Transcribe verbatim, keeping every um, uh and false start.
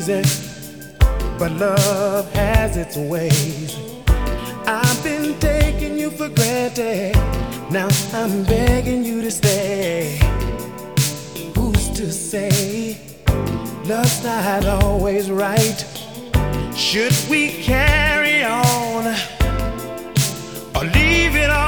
easy, but love has its ways. I've been taking you for granted, now I'm begging you to stay. Who's to say love's not always right? Should we carry on or leave it all